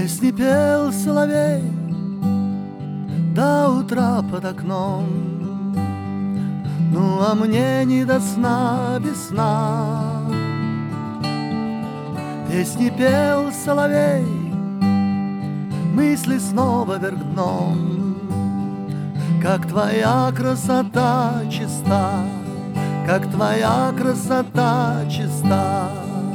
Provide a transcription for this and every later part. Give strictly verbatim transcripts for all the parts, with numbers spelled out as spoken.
Песни пел соловей до утра под окном. Ну а мне не до сна без сна. Песни пел соловей, мысли снова вверх дном. Как твоя красота чиста, как твоя красота чиста.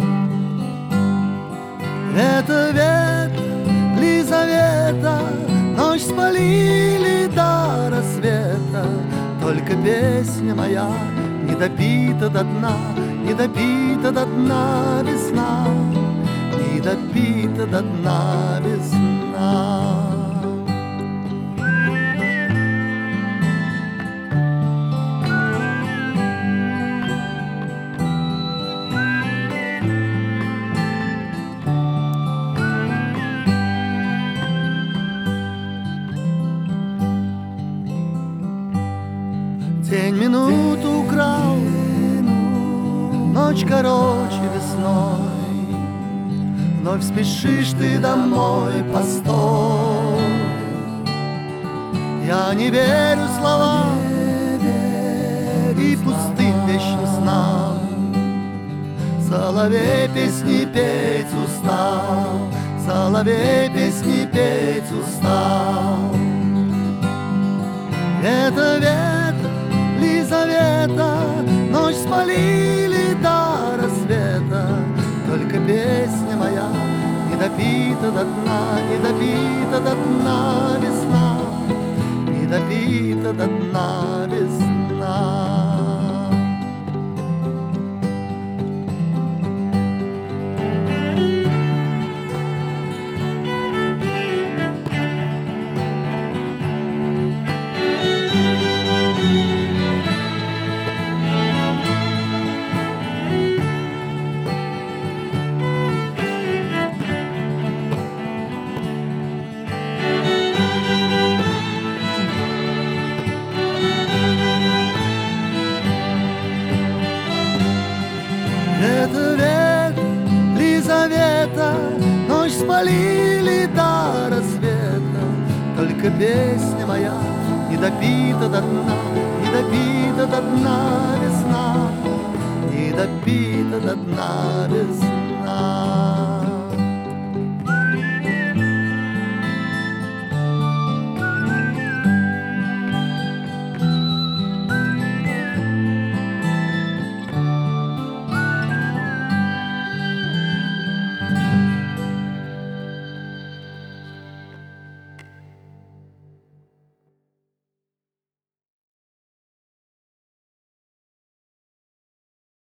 Это ветер, Лизавета, ночь спалили до рассвета. Только песня моя не допита до дна, не допита до дна весна, не допита до дна весна. День минуту украл, ночь короче весной. Вновь спешишь ты домой, постой. Я не верю словам и пустым вечным снам. Соловей песни петь устал, соловей песни петь устал. Это ветер, Лизавета, ночь спалили до рассвета. Только песня моя не допита до дна, не допита до дна весна, не допита до дна весна. Это ветер, Лизавета, ночь спалили до рассвета. Только песня моя не допита до дна, не допита до дна весна, не допита до дна весна.